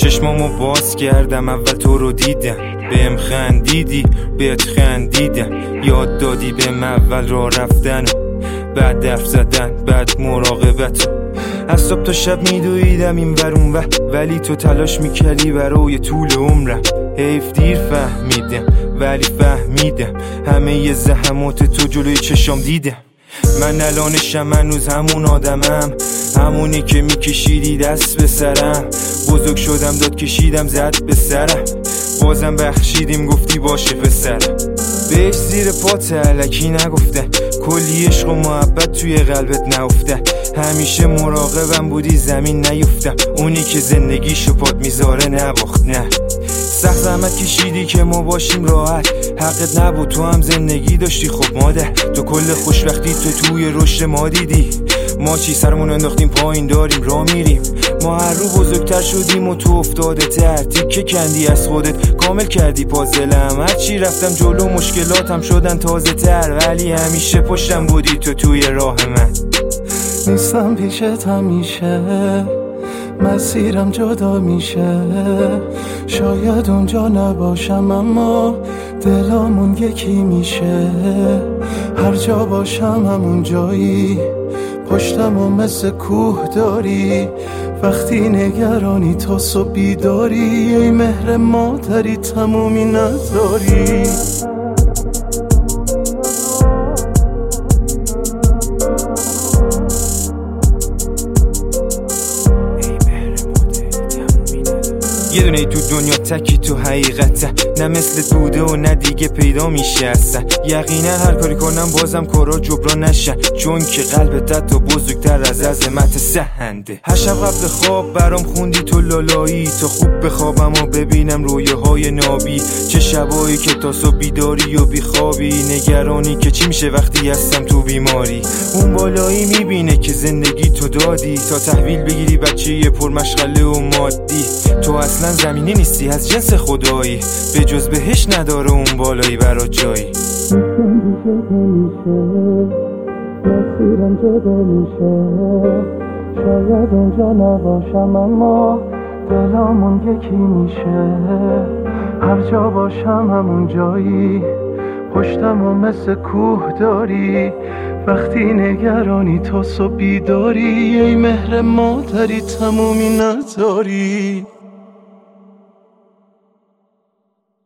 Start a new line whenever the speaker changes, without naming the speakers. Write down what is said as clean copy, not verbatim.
چشمامو باز کردم اول تو رو دیدم، بهم خندیدی بهت خندیدم، یاد دادی بهم اول راه رفتن بعد حرف زدن بعد مراقبت. از صبح تا شب میدویدم این ور اون ور، ولی تو تلاش میکردی برای طول عمرم. حیف دیر فهمیدم ولی فهمیدم همه ی زحمات تو جلوی چشام دیدم. من الانشم هنوز همون آدمم، همونی که میکشیدی دست به سرم. بزرگ شدم داد کشیدم زد به سرم، بازم بخشیدیم گفتی باشه پسرم. بهش زیر پات الکی نگفتن، کلی عشق و محبت توی قلبت نافتن. همیشه مراقبم بودی زمین نیفتم، اونی که زندگیشو پات میذاره نباخت. نه سخت زحمت کشیدی که ما باشیم راحت، حقت نبود تو هم زندگی داشتی. خب مادر تو کل خوشبختی تو توی رشد ما دیدی. ما چی سرمون انداختیم پایین داریم راه میریم، ما هر رو بزرگتر شدیم و تو افتاده تر. تیکه کندی از خودت کامل کردی پازلم، هرچی رفتم جلو مشکلاتم شدن تازه تر، ولی همیشه پشتم بودی تو توی راه من.
نیستم پیشت همیشه، مسیرم جدا میشه، شاید اونجا نباشم اما دلامون یکی میشه. هر جا باشم همون جایی، پشتم و مثل کوه داری. وقتی نگرانی تا صبح بیداری، ای مهر مادری تمومی نداری.
یه دونه ای تو دنیا تکی تو حقیقته، نه مثل بوده و نه دیگه پیدا میشه اصلا. یقینا هر کاری کنم بازم کارا جبران نشن، چون که قلبت حتی بزرگتر از عظمت سهنده. هر شب قبل خواب برام خوندی تو لالایی، تا خوب بخوابم و ببینم رویاهای نابی. چه شبایی که تا صبح بیداری و بیخوابی، نگرانی که چی میشه وقتی هستم تو بیماری. اون بالایی میبینه که زندگی تو دادی، تا تحویل بگیری بچه پرمشغله و مادی. تو اصلا زمینی نیستی از جنس خدایی، به جز بهش نداره اون بالایی برات جایی.
مسیرم جدا میشه، شاید اونجا نباشم اما دلامون یکی میشه. هر جا باشم همون جایی، پشتم و مثل کوه داری. وقتی نگرانی تا صبح بیداری، ای مهر مادری تمومی نداری.